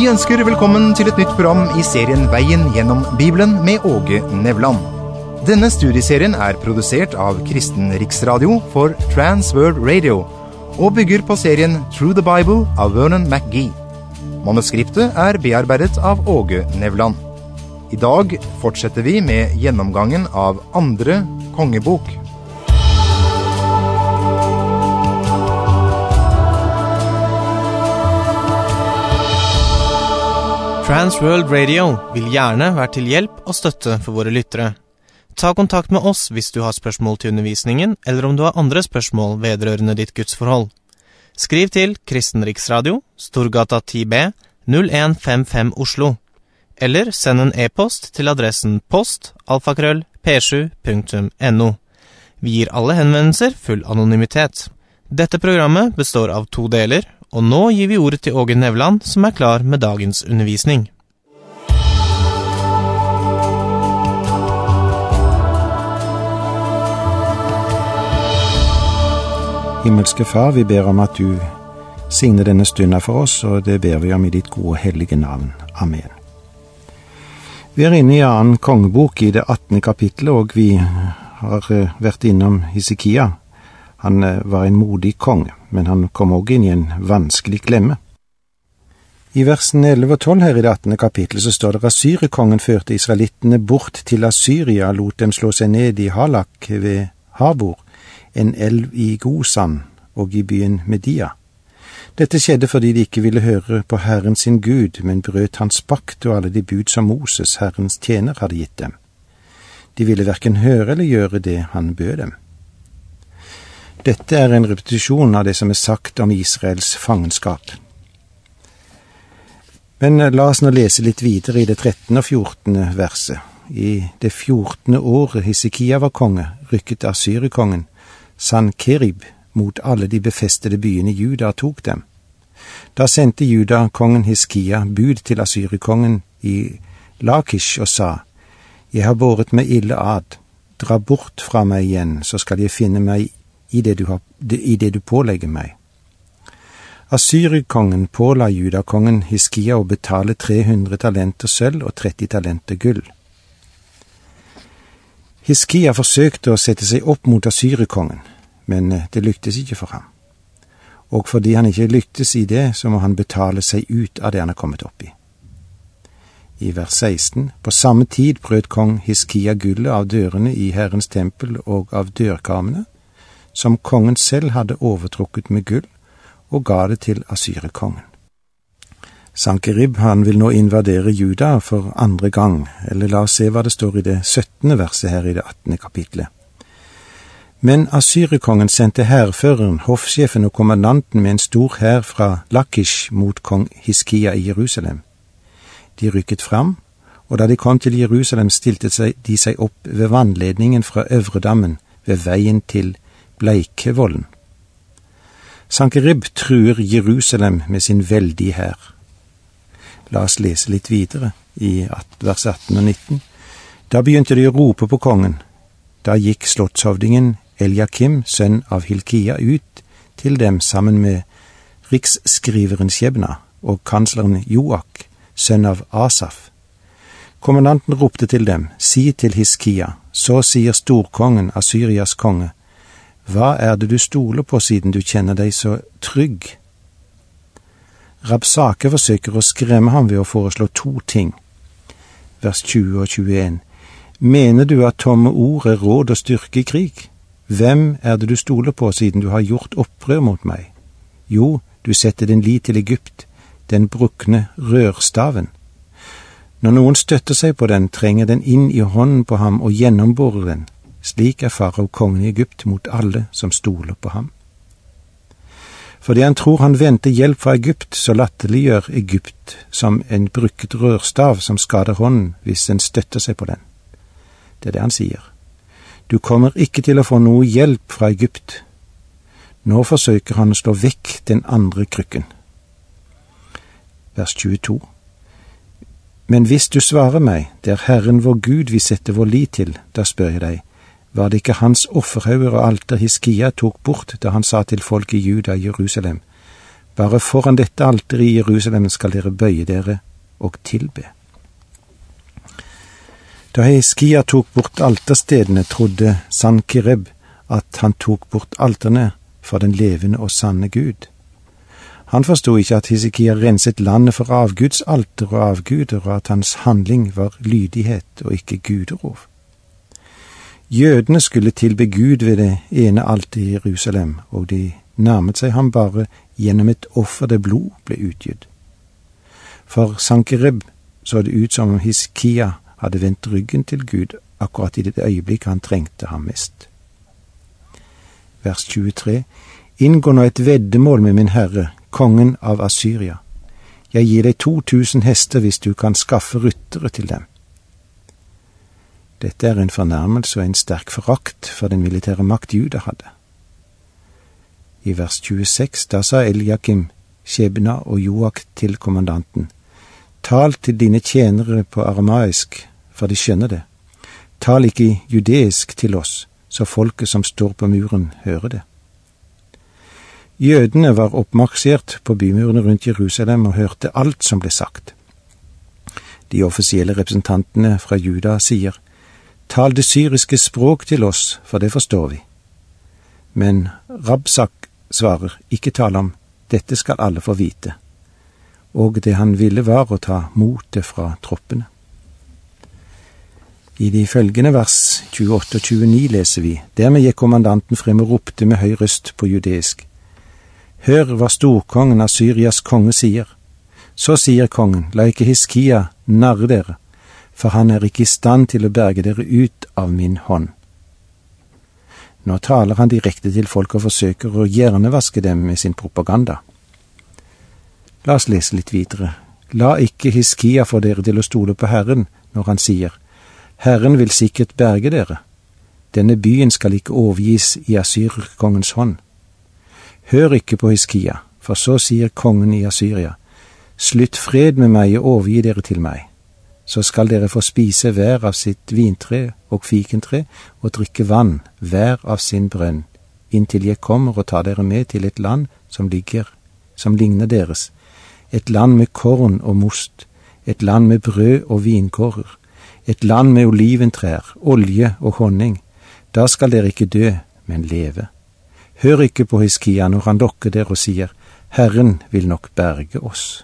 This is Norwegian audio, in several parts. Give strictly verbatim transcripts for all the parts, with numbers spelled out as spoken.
ønsker velkommen til et nytt program i serien Veien gjennom Bibelen med Åge Nevland. Denne studieserien er produsert av Kristen Riksradio for Trans World Radio og bygger på serien Through the Bible av Vernon McGee. Manuskriptet er bearbeidet av Åge Nevland. I dag fortsetter vi med gjennomgangen av andre kongebok. Trans World Radio vil gjerne være til hjelp og støtte for våre lyttere. Ta kontakt med oss hvis du har spørsmål til undervisningen, eller om du har andre spørsmål vedrørende ditt gudsforhold. Skriv til Kristen Riksradio, Storgata ti B, null en fem fem Oslo, eller send en e-post til adressen post alfakrøll p sju punktum no. Vi gir alle henvendelser full anonymitet. Dette programmet består av to deler, og nå gir vi ordet til Åge Nevland, som er klar med dagens undervisning. Himmelske Far, vi ber om at du signer denne stunden for oss, og det ber vi om i ditt gode hellige navn. Amen. Vi er inne i annen kongebok i det attende kapittelet, og vi har vært innom Hesekia. Han var en modig konge, men han kom også inn i en vanskelig klemme. I versen elleve og tolv her i det attende kapittelet så står det: Assyrekongen førte israelittene bort til Assyria og lot dem slå seg ned i Halak ved Habor, en elv i Gosan og i byen Media. Dette skjedde fordi de ikke ville høre på Herren sin Gud, men brøt hans pakt og alle de bud som Moses, Herrens tjener, hadde gitt dem. De ville hverken høre eller gjøre det han bød dem. Dette er en repetisjon av det som er sagt om Israels fangenskap. Men la oss nå lese litt videre i det trettende og fjortende verset. I det fjortende året Hesekia var konge, rykket Assyrekongen Sankerib mot alle de befestede byene Juda og tok dem. Da sendte Juda-kongen Hesekia bud til Assyrekongen i Lakish og sa: Jeg har båret meg ille ad, dra bort fra meg igjen, så skal jeg finne meg i det du, har, i det du pålegger meg. Assyrekongen påla Judakongen Hesekia å betale tre hundre talenter sølv og tretti talenter gull. Hesekia forsøkte å sette seg opp mot Assyrekongen, men det lyktes ikke for ham. Og fordi han ikke lyktes i det, så må han betale seg ut av det han er kommet opp i. I vers seksten: På samme tid brøt kong Hesekia gullet av dørene i Herrens tempel og av dørkarmene, som kongen selv hadde overtrukket med gull, og ga det til Assyrekongen. Sankerib, han vil nå invadere Juda for andre gang, eller la oss se hva det står i det syttende verset her i det attende kapitlet. Men Assyrekongen sendte hærføreren, hoffsjefen og kommandanten med en stor hær fra Lakish mot kong Hesekia i Jerusalem. De rykket fram, og da de kom til Jerusalem stilte de seg opp ved vannledningen fra Øvredammen ved veien til Bleikevollen. Sankerib truer Jerusalem med sin veldige hær. La oss lese litt videre i vers atten og nitten. Da begynte de å rope på kongen. Da gikk slottshovdingen Eliakim, sønn av Hilkia, ut til dem sammen med riksskriveren Shebna og kansleren Joak, sønn av Asaf. Kommandanten ropte til dem: Si til Hesekia, så sier storkongen, Assyrias konge, hva er det du stoler på siden du kjenner deg så trygg? Rabsake forsøker å skremme ham ved å foreslå to ting. Vers tjue og tjueen. Mener du at tomme ord er råd og styrke i krig? Hvem er det du stoler på siden du har gjort opprør mot meg? Jo, du setter din lit til Egypt, den brukne rørstaven. Når noen støtter seg på den, trenger den inn i hånden på ham og gjennomborer den. Slik er farao kongen i Egypt mot alle som stoler på ham. Fordi han tror han venter hjelp fra Egypt, så latterliggjør Egypt som en brukket rørstav som skader hånden hvis den støtter seg på den. Det er det han sier. Du kommer ikke til å få noe hjelp fra Egypt. Nå forsøker han å slå vekk den andre krykken. Vers tjueto. Men hvis du svarer meg, det er Herren vår Gud vi setter vår lit til, da spør jeg deg, var det ikke hans offerhauger og alter Hesekia tok bort da han sa til folk i Juda og Jerusalem: Bare foran dette alteret i Jerusalem skal dere bøye dere og tilbe. Da Hiskia tok bort alterstedene, trodde Sankerib at han tok bort alterne for den levende og sanne Gud. Han forstod ikke at Hiskia renset landet for avguds alter og avguder, og at hans handling var lydighet og ikke guderov. Jødene skulle tilbe Gud ved det ene alteret i Jerusalem, og de nærmet seg ham bare gjennom et offer der blod ble utgitt. For Sankerib så det ut som om Hiskia hadde vendt ryggen til Gud akkurat i det øyeblikk han trengte ham mest. Vers tjuetre. Inngå nå et veddemål med min herre, kongen av Assyria. Jeg gir deg to tusen hester hvis du kan skaffe ryttere til dem. Dette er en fornærmelse og en sterk forakt for den militære makt Juda hadde. I vers tjueseks, da sa Eliakim, Shebna og Joak til kommandanten, tal til dine tjenere på aramaisk, for de skjønner det. Tal ikke judeisk til oss, så folket som står på muren hører det. Jødene var oppmarsjert på bymurene rundt Jerusalem og hørte alt som ble sagt. De offisielle representantene fra Juda sier, tal det syriske språk til oss, for det forstår vi. Men Rabsak svarer, ikke tale om, dette skal alle få vite. Og det han ville var å ta motet fra troppene. I de følgende vers tjueåtte og tjueni leser vi, dermed gikk kommandanten frem og ropte med høy røst på judeisk. Hør hva storkongen av Syrias konge sier. Så sier kongen, la ikke Hiskia narre dere, for han er ikke i stand til å berge dere ut av min hånd. Nå taler han direkte til folk og forsøker å hjernevaske dem med sin propaganda. La oss lese litt videre. La ikke Hiskia få dere til å stole på Herren når han sier, Herren vil sikkert berge dere. Denne byen skal ikke overgis i Assyrkongens hånd. Hør ikke på Hiskia, for så sier kongen i Assyria, slutt fred med meg og overgi dere til meg. Så skal dere få spise hver av sitt vintre og fikentre og drikke vann hver av sin brønn, inntil jeg kommer og tar dere med til et land som ligger, som ligner deres, et land med korn og most, et land med brød og vinkårer, et land med oliventrær, olje og honning. Da skal dere ikke dø, men leve. Hør ikke på Hiskia når han lokker dere og sier, Herren vil nok berge oss.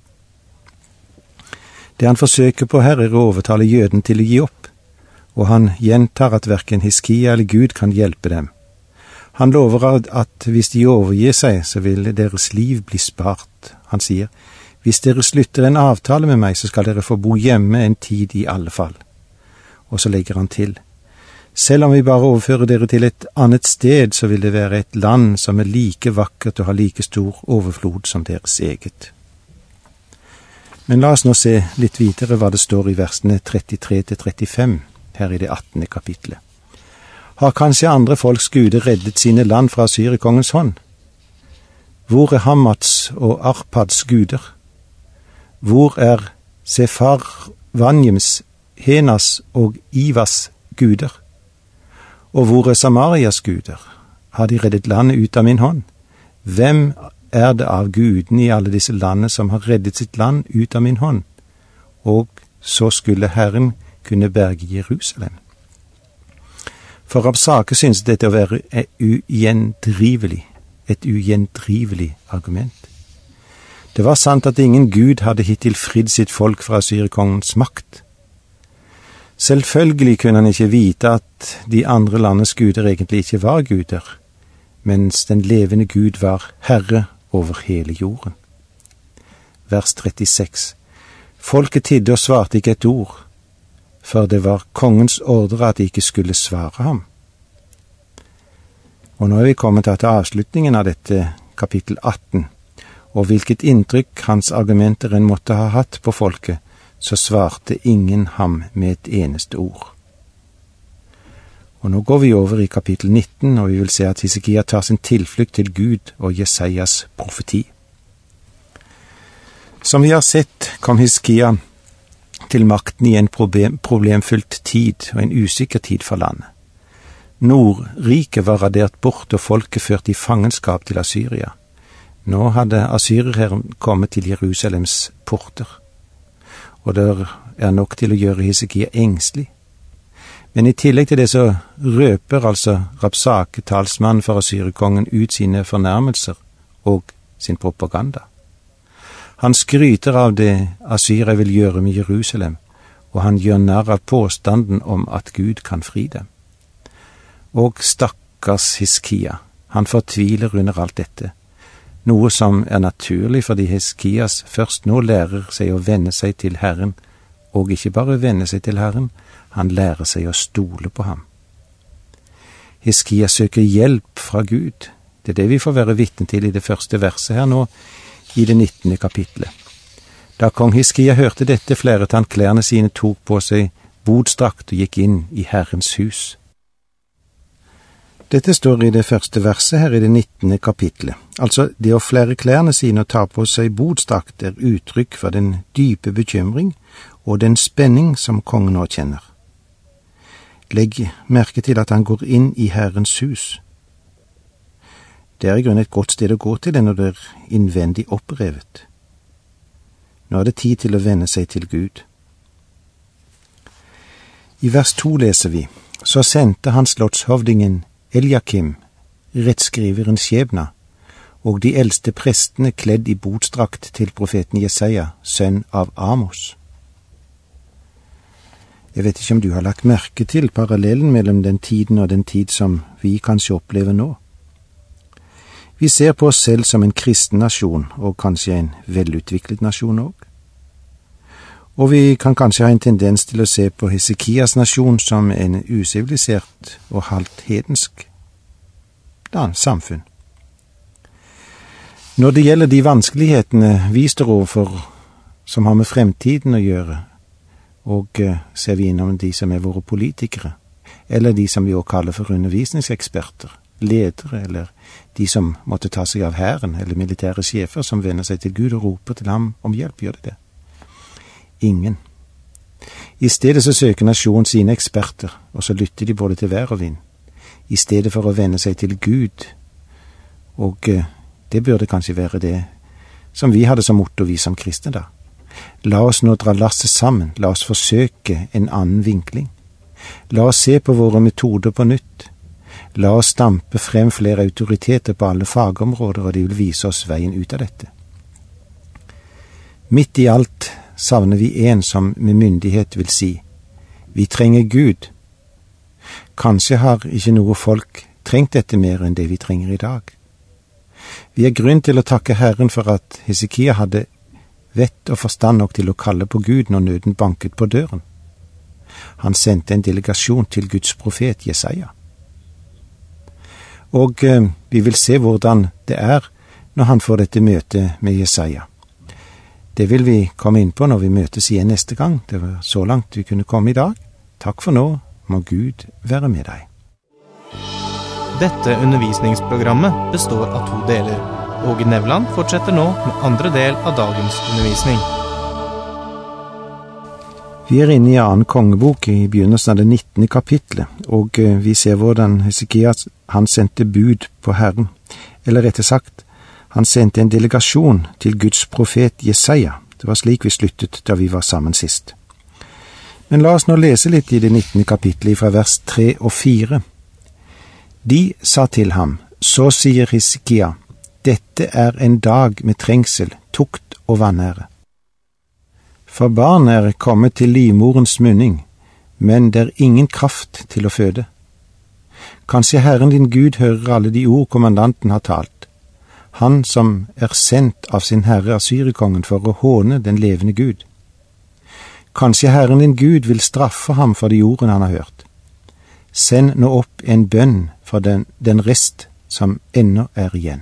Det han forsøker på her er å overtale jøden til å gi opp, og han gjentar at hverken Hiskia eller Gud kan hjelpe dem. Han lover at hvis de overgir seg, så vil deres liv bli spart. Han sier, hvis dere slutter en avtale med meg, så skal dere få bo hjemme en tid i alle fall. Og så legger han til, selv om vi bare overfører dere til et annet sted, så vil det være et land som er like vakkert og har like stor overflod som deres eget. Men la oss nå se litt videre hva det står i versene trettitre til trettifem, her i det attende kapitlet. Har kanskje andre folks guder reddet sine land fra Assyrikongens hånd? Hvor er Hamats og Arpads guder? Hvor er Sefarvanjims, Henas og Ivas guder? Og hvor er Samarias guder? Har de reddet landet ut av min hånd? Hvem er det av gudene i alle disse landene som har reddet sitt land ut av min hånd? Og så skulle Herren kunne berge Jerusalem. For Rabsake synes dette å være et ugjendrivelig, et ugjendrivelig argument. Det var sant at ingen Gud hadde hittil fridd sitt folk fra Assyrikongens makt. Selvfølgelig kunne han ikke vite at de andre landets guder egentlig ikke var guder, mens den levende Gud var herre over hele jorden. Vers trettiseks. Folket tidde og svarte ikke et ord, for det var kongens ordre at de ikke skulle svare ham. Og nå er vi kommet til avslutningen av dette kapittel atten, og hvilket inntrykk hans argumenter enn måtte ha hatt på folket, så svarte ingen ham med et eneste ord. Og nå går vi over i kapittel nitten, og vi vil se at Hiskia tar sin tilflukt til Gud og Jesajas profeti. Som vi har sett, kom Hiskia til makten i en problem, problemfylt tid og en usikker tid for landet. Nordriket var radert bort og folket ført i fangenskap til Assyria. Nå hadde asyrerhæren kommet til Jerusalems porter, og det er nok til å gjøre Hesekia engstelig. Men i tillegg til det så røper altså Rabsake, talsmannen for asyrerkongen, ut sine fornærmelser og sin propaganda. Han skryter av det asyrere vil gjøre med Jerusalem, og han gjør narr av påstanden om at Gud kan fri dem. Og stakkars Hiskia, han fortviler under alt dette, noe som er naturlig fordi Hiskias først nå lærer seg å venne seg til Herren, og ikke bare venne seg til Herren, han lærer seg å stole på ham. Hiskia søker hjelp fra Gud. Det er det vi får være vitne til i det første verset her nå, i det nittende kapitlet. Da kong Hiskia hørte dette, flerret han klærne sine, tok på seg bodstrakt og gikk inn i Herrens hus. Dette står i det første verset her i det nittende kapitlet. Altså, det å flære klærne sine og ta på seg bodstrakt er uttrykk for den dype bekymring og den spenning som kongen nå kjenner. Legg merke til at han går inn i Herrens hus. Det er i grunnen et godt sted å gå til det når det er innvendig opprevet. Nå er det tid til å vende seg til Gud. I vers to leser vi, så sendte han slottshovdingen Eliakim, rettskriverens skjebna, og de eldste prestene kledd i bodstrakt til profeten Jesaja, sønn av Amos. Jeg vet ikke om du har lagt merke til parallellen mellom den tiden og den tid som vi kanskje opplever nå. Vi ser på oss selv som en kristen nasjon, og kanskje en velutviklet nasjon også. Og vi kan kanskje ha en tendens til å se på Hesekias nasjon som en usivilisert og halvt hedensk samfunn. Når det gjelder de vanskelighetene vi står overfor, som har med fremtiden å gjøre, og ser vi innom de som er våre politikere, eller de som vi også kaller for undervisningseksperter, ledere, eller de som måtte ta seg av hæren, eller militære sjefer som vender seg til Gud og roper til ham om hjelp, gjør det det? Ingen. I stedet så søker nasjonen sine eksperter, og så lytter de både til vær og vind, i stedet for å vende seg til Gud, og det burde kanskje være det som vi hadde som motto, vi som kristne da. La oss nå dra lasset sammen, la oss forsøke en annen vinkling. La oss se på våre metoder på nytt. La oss stampe frem flere autoriteter på alle fagområder, og de vil vise oss veien ut av dette. Midt i alt savner vi en som med myndighet vil si, vi trenger Gud. Kanskje har ikke noe folk trengt dette mer enn det vi trenger i dag. Vi har grunn til å takke Herren for at Hesekia hadde vett og forstand nok til å kalle på Gud når nøden banket på døren. Han sendte en delegasjon til Guds profet Jesaja. Og eh, vi vil se hvordan det er når han får dette møtet med Jesaja. Det vil vi komme inn på når vi møtes igjen neste gang. Det var så langt vi kunne komme i dag. Takk for nå, må Gud være med deg. Dette undervisningsprogrammet består av to deler. Åge Nevland fortsetter nå med andre del av dagens undervisning. Vi er inne i annen kongebok i begynnelsen av det nittende kapitlet, og vi ser hvordan Hesekia han sendte bud på Herren, eller rettere sagt, han sendte en delegasjon til Guds profet Jesaja. Det var slik vi sluttet da vi var sammen sist. Men la oss nå lese litt i det nittende kapitlet fra vers tre og fire. De sa til ham, så sier Hesekia, dette er en dag med trengsel, tukt og vanære. For barn er kommet til livmorens munning, men det er ingen kraft til å føde. Kanskje Herren din Gud hører alle de ord kommandanten har talt, han som er sendt av sin herre Asyrkongen for å håne den levende Gud. Kanskje Herren din Gud vil straffe ham for de ordene han har hørt. Send nå opp en bønn for den, den rest som ennå er igjen.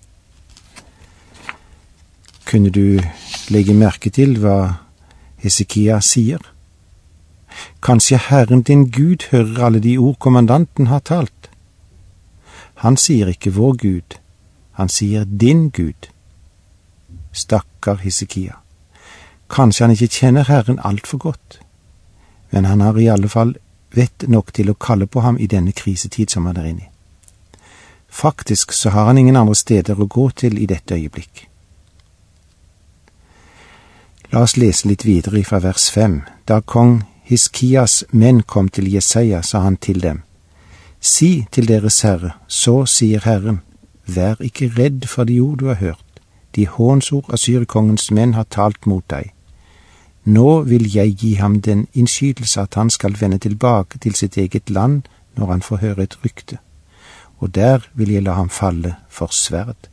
Kunne du legge merke til hva Hesekia sier? Kanskje Herren din Gud hører alle de ord kommandanten har talt. Han sier ikke vår Gud, han sier din Gud. Stakkar Hesekia. Kanskje han ikke kjenner Herren alt for godt, men han har i alle fall vett nok til å kalle på ham i denne krisetid som han er inne i. Faktisk så har han ingen andre steder å gå til i dette øyeblikk. La oss lese litt videre fra vers fem. Da kong Hiskias menn kom til Jesaja, sa han til dem: Si til deres herre, så sier Herren, vær ikke redd for de ord du har hørt. De hånsord Asyrkongens menn har talt mot deg. Nå vil jeg gi ham den innskytelse at han skal vende tilbake til sitt eget land når han får høre et rykte, og der vil jeg la ham falle for sverd.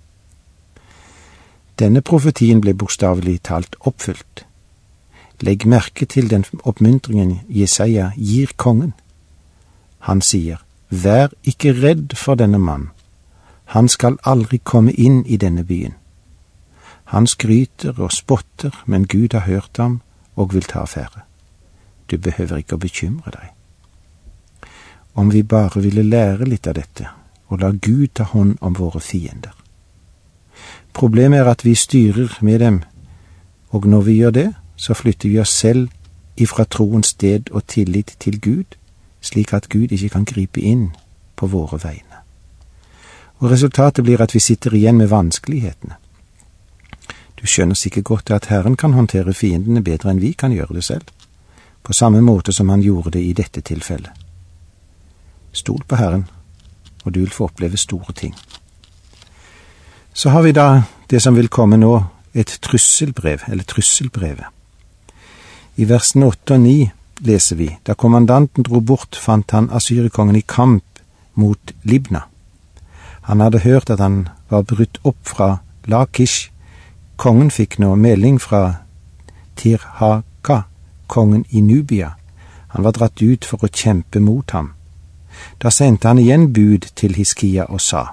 Denne profetien ble bokstavelig talt oppfylt. Legg merke til den oppmuntringen Jesaja gir kongen. Han sier, vær ikke redd for denne mann. Han skal aldri komme inn i denne byen. Han skryter og spotter, men Gud har hørt ham og vil ta affære. Du behøver ikke å bekymre deg. Om vi bare ville lære litt av dette, og la Gud ta hånd om våre fiender. Problemet er at vi styrer med dem, og når vi gjør det, så flytter vi oss selv ifra troens sted og tillit til Gud, slik at Gud ikke kan gripe inn på våre vegne. Og resultatet blir at vi sitter igjen med vanskelighetene. Du skjønner sikkert godt at Herren kan håndtere fiendene bedre enn vi kan gjøre det selv, på samme måte som han gjorde det i dette tilfellet. Stol på Herren, og du vil få oppleve store ting. Så har vi da det som vil komme nå, et trusselbrev, eller trusselbrevet. I versene åtte og ni leser vi, da kommandanten dro bort, fant han Asyrkongen i kamp mot Libna. Han hadde hørt at han var brutt opp fra Lakish. Kongen fikk nå melding fra Tirhaka, kongen i Nubia. Han var dratt ut for å kjempe mot ham. Da sendte han igjen bud til Hiskia og sa.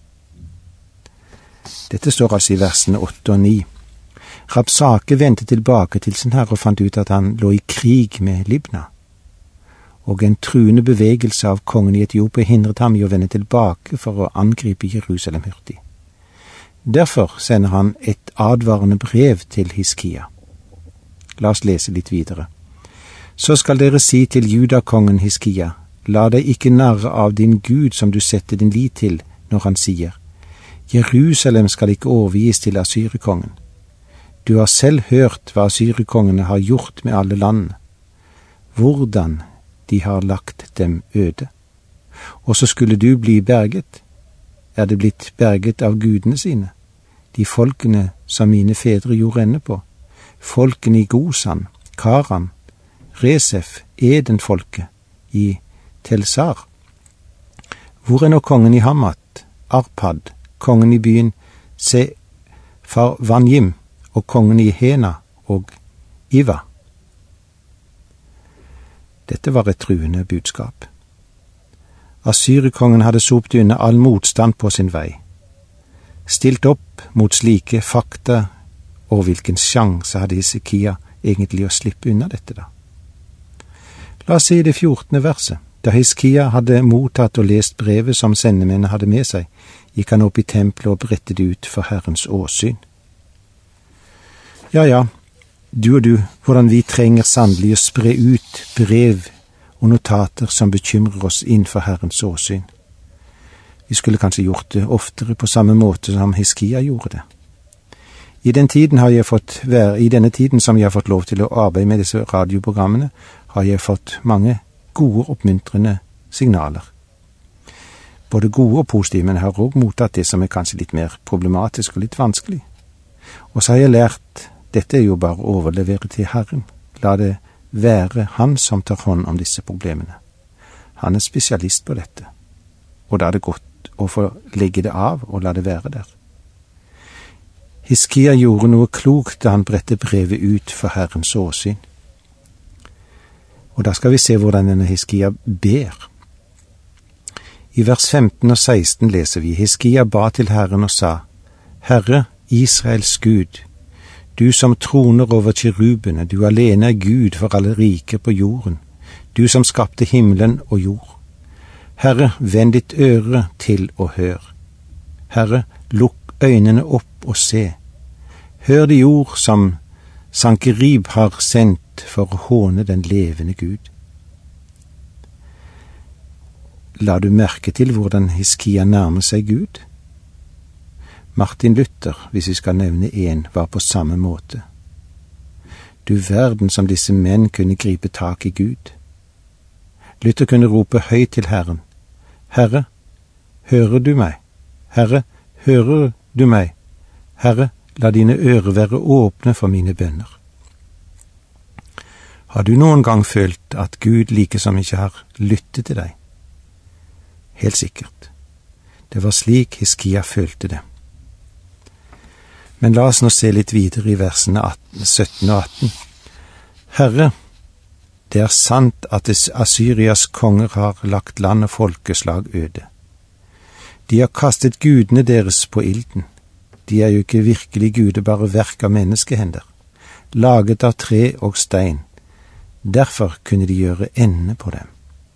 Dette står altså i versene åtte og ni. Rabsake vendte tilbake til sin herre og fant ut at han lå i krig med Libna. Og en truende bevegelse av kongen i Etiopia hindret ham i å vende tilbake for å angripe Jerusalem hurtig. Derfor sender han et advarende brev til Hiskia. La oss lese litt videre. Så skal dere si til judakongen Hiskia, la deg ikke narre av din Gud som du setter din lit til, når han sier, Jerusalem skal ikke overgis til Asyrkongen. Du har selv hørt hva Asyrkongene har gjort med alle landene, hvordan de har lagt dem øde. Og så skulle du bli berget. Er det blitt berget av gudene sine, de folkene som mine fedre gjorde ende på, folkene i Gosan, Karan, Resef, Eden-folket, i Telsar. Hvor er nå kongen i Hamat, Arpad, kongen i byen Sefarvanjim, og kongen i Hena og Iva? Dette var et truende budskap. Asyrkongen hadde sopt unna all motstand på sin vei. Stilt opp mot slike fakta, og hvilken sjanse hadde Hiskia egentlig å slippe unna dette da? La oss si det fjortende verset. Da Hiskia hadde mottatt og lest brevet som sendemennene hadde med seg, gikk han opp i tempelet og brettet det ut for Herrens åsyn. Ja, ja, du og du, hvordan vi trenger sannelig å spre ut brev og notater som bekymrer oss innenfor Herrens åsyn. Vi skulle kanskje gjort det oftere på samme måte som Hiskia gjorde det. I, den tiden har jeg fått være, I denne tiden som jeg har fått lov til å arbeide med disse radioprogrammene, har jeg fått mange gode, oppmuntrende signaler. Både gode og positive, men jeg har også mottatt det som er kanskje litt mer problematisk og litt vanskelig. Og så har jeg lært, dette er jo bare å overlevere til Herren. La det være Han som tar hånd om disse problemene. Han er spesialist på dette, og da er det godt å få legge det av og la det være der. Hiskia gjorde noe klokt da han brettet brevet ut for Herrens åsyn. Og da skal vi se hvordan denne Hiskia ber. I vers femten og seksten leser vi, Hiskia ba til Herren og sa, Herre, Israels Gud, du som troner over kirubene, du alene er Gud for alle riker på jorden, du som skapte himmelen og jord. Herre, vend ditt øre til og hør. Herre, lukk øynene opp og se. Hør de ord som Sankerib har sendt for å håne den levende Gud. La du merke til hvordan Hiskia nærmer seg Gud? Martin Luther, hvis vi skal nevne en, var på samme måte. Du verden som disse menn kunne gripe tak i Gud. Luther kunne rope høyt til Herren. Herre, hører du meg? Herre, hører du meg? Herre, la dine ører være åpne for mine bønner. Har du noen gang følt at Gud likesom ikke har lyttet til deg? Helt sikkert. Det var slik Hiskia følte det. Men la oss nå se litt videre i versene sytten og atten. Herre, det er sant at Assyrias konger har lagt land og folkeslag øde. De har kastet gudene deres på ilden. De er jo ikke virkelig gudebare verk av menneskehender, laget av tre og stein. Derfor kunne de gjøre ende på dem.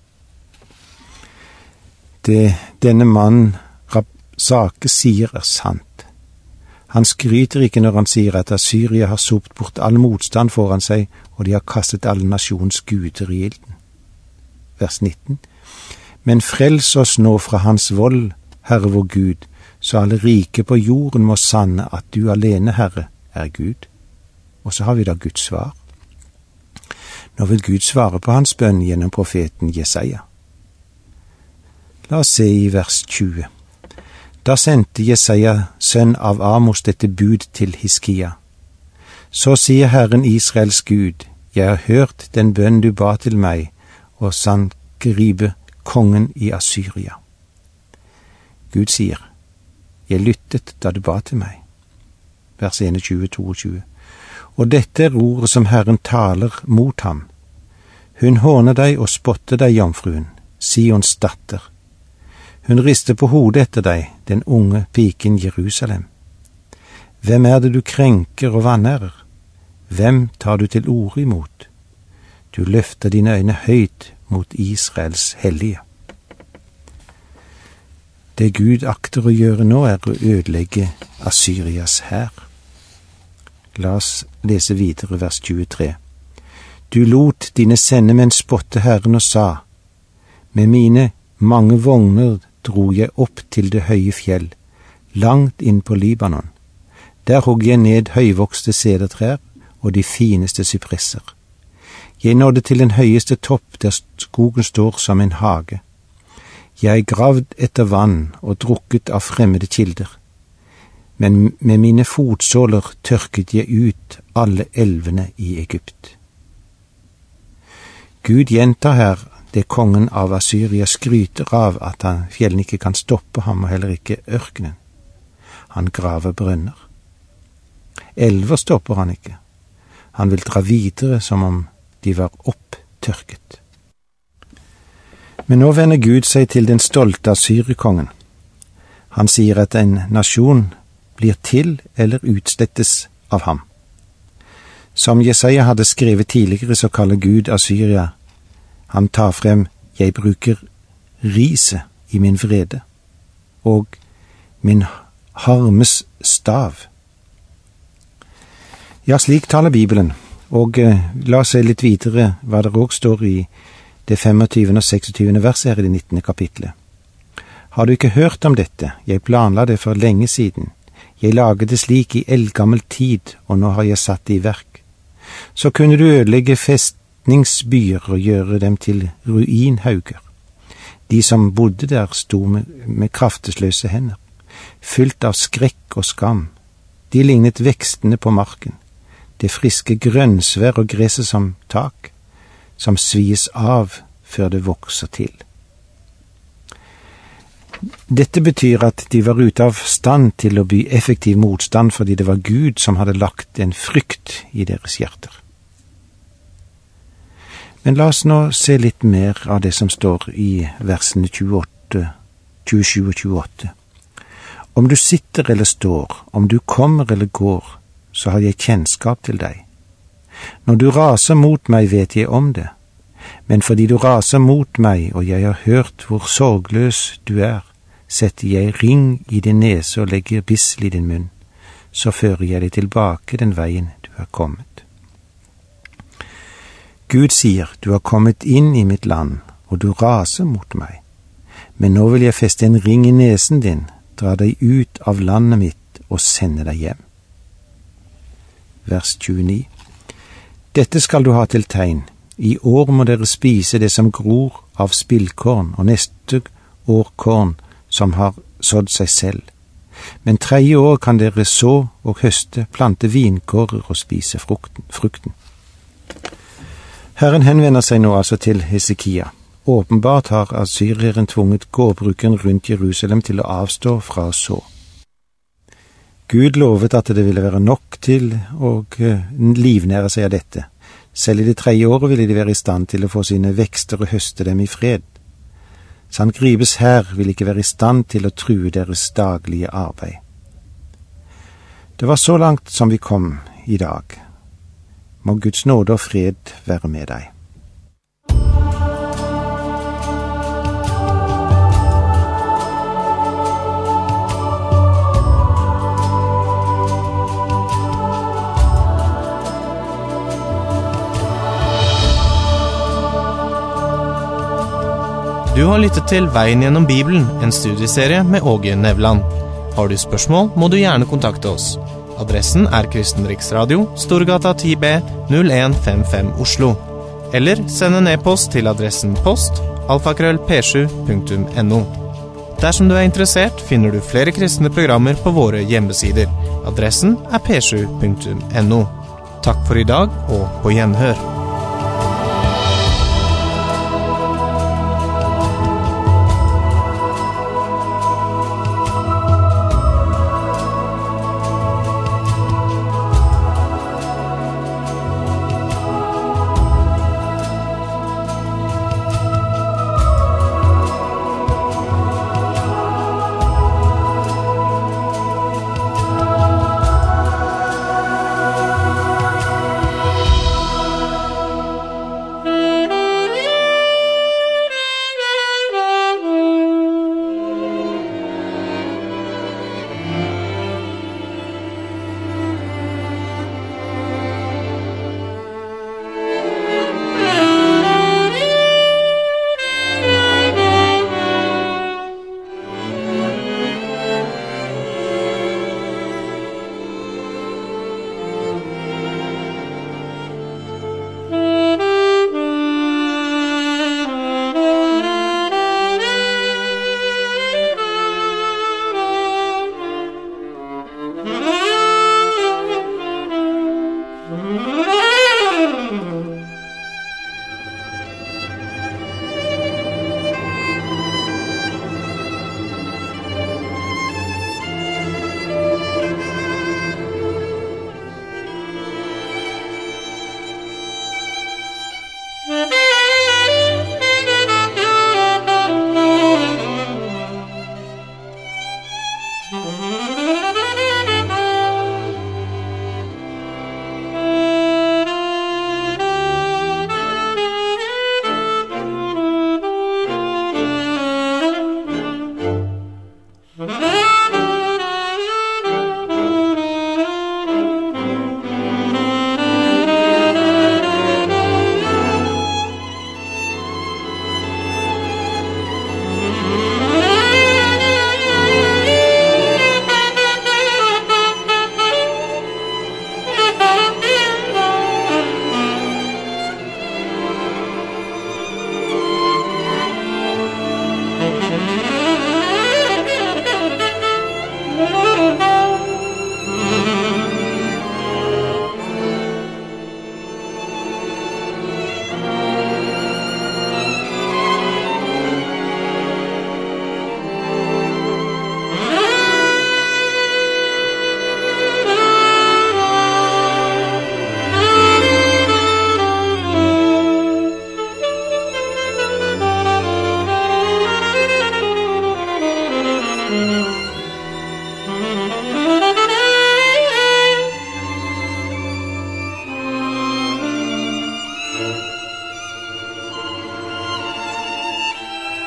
Det denne mannen Rabsake sier er sant. Han skryter ikke når han sier at Assyria har sopt bort all motstand foran seg, og de har kastet alle nasjons guder i ilden. Vers nitten. Men frels oss nå fra hans vold, Herre vår Gud, så alle rike på jorden må sanne at du alene, Herre, er Gud. Og så har vi da Guds svar. Nå vil Gud svare på hans bønn gjennom profeten Jesaja. La oss se i vers tjue. Da sendte Jesaja, sønn av Amos, dette bud til Hiskia. Så sier Herren Israels Gud, jeg har hørt den bønn du ba til meg, og Sankeribe, kongen i Assyria. Gud sier, jeg lyttet da du ba til meg. Vers enogtjue til toogtjue. Og dette er ordet som Herren taler mot ham. Hun håner deg og spotter deg, jomfruen, Sions datter. Hun rister på hodet etter deg, den unge piken Jerusalem. Hvem er det du krenker og vanærer? Hvem tar du til orde imot? Du løfter dine øyne høyt mot Israels hellige. Det Gud akter å gjøre nå er å ødelegge Assyrias hær. La oss lese videre vers tjuetre. Du lot dine sendemenn spotte Herren og sa, med mine mange vogner dro jeg opp til det høye fjell, langt inn på Libanon. Der hogg jeg ned høyvokste sedertrær og de fineste sypresser. Jeg nådde til den høyeste topp der skogen står som en hage. Jeg gravd etter vann og drukket av fremmede kilder. Men med mine fotsåler tørket jeg ut alle elvene i Egypt. Gud gjentar her det kongen av Assyria skryter av at han, fjellene ikke kan stoppe ham, og heller ikke ørkenen. Han graver brønner. Elver stopper han ikke. Han vil dra videre som om de var opptørket. Men nå vender Gud seg til den stolte Assyrikongen. Han sier at en nasjon blir til eller utslettes av ham. Som Jesaja hadde skrevet tidligere, så kaller Gud Assyria. Han tar frem, jeg bruker riset i min vrede, og min harmes stav. Ja, slik taler Bibelen, og eh, la oss se litt videre hva det også står i det femogtyvende og seksogtyvende verset her i det nittende kapitlet. Har du ikke hørt om dette? Jeg planla det for lenge siden. Jeg laget det slik i eldgammel tid, og nå har jeg satt det i verk. Så kunne du ødelegge festningsbyer og gjøre dem til ruinhauger. De som bodde der sto med, med kraftesløse hender, fylt av skrekk og skam. De lignet vekstene på marken, det friske grønnsvær og gresset som tak, som svies av før det vokser til. Dette betyr at de var ute av stand til å by effektiv motstand fordi det var Gud som hadde lagt en frykt i deres hjerter. Men la oss nå se litt mer av det som står i versene tjueåtte, tjuesju og tjueåtte. Om du sitter eller står, om du kommer eller går, så har jeg kjennskap til deg. Når du raser mot meg, vet jeg om det. Men fordi du raser mot meg, og jeg har hørt hvor sorgløs du er, setter jeg ring i din nese og legger bissel i din munn, så fører jeg deg tilbake den veien du har kommet. Gud sier, du har kommet inn i mitt land, og du raser mot meg. Men nå vil jeg feste en ring i nesen din, dra deg ut av landet mitt og sende deg hjem. Vers tjueni. Dette skal du ha til tegn. I år må dere spise det som gror av spillkorn, og neste år korn som har sådd seg selv. Men tredje år kan dere så og høste, plante vinkårer og spise frukten, frukten. Herren henvender seg nå altså til Hesekia. Åpenbart har assyrieren tvunget gårdbrukeren rundt Jerusalem til å avstå fra å så. Gud lovet at det ville være nok til å livnære seg av dette. Selv i det tredje året ville de være i stand til å få sine vekster og høste dem i fred. Sandgribes hær vil ikke være i stand til å true deres daglige arbeid. Det var så langt som vi kom i dag. Må Guds nåde og fred være med deg. Du har lyttet til Veien gjennom Bibelen, en studieserie med Åge Nevland. Har du spørsmål, må du gjerne kontakte oss. Adressen er Kristen Riksradio, Storgata ti B null en fem fem Oslo. Eller send en e-post til adressen post alfakrøll p sju punktum no. Dersom du er interessert, finner du flere kristne programmer på våre hjemmesider. Adressen er p sju punktum no. Takk for i dag, og på gjenhør.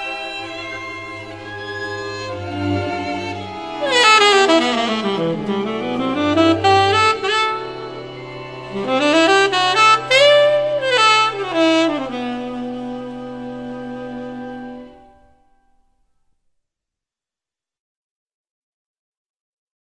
Thank you.